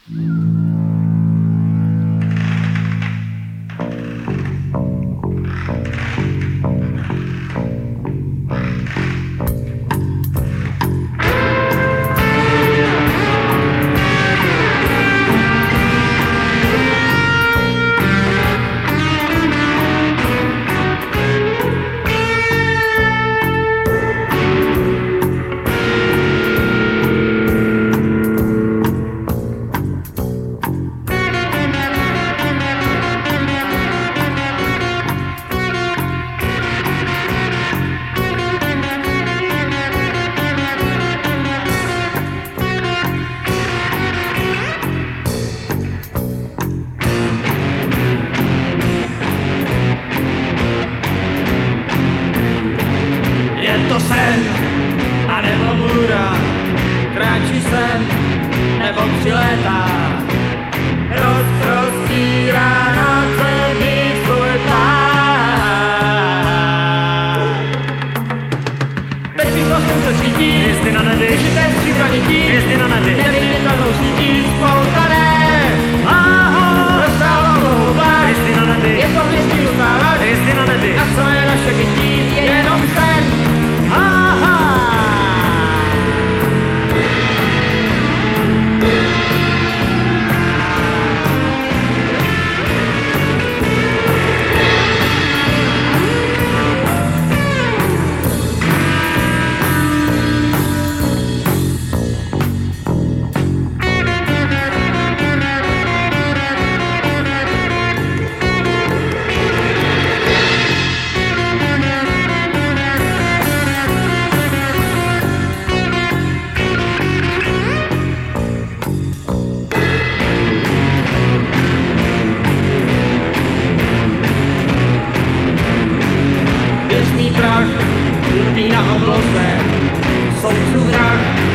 Sen, anebo můra, kráčí sen, nebo přilétá, rozprostírá na zemi svůj plán. Teď vyšlo slunce svítí, hvězdy na nebi, vyšité stříbranití, hvězdy na nebi, neviditelnou sítí spoutané. Ahoj, rozsáhlou oblak, hvězdy na nebi, je to hvězdí ustávat, hvězdy na nebi, a co je naše bytí, jenom sen. Prach, lpí na obloze, jsou vrah.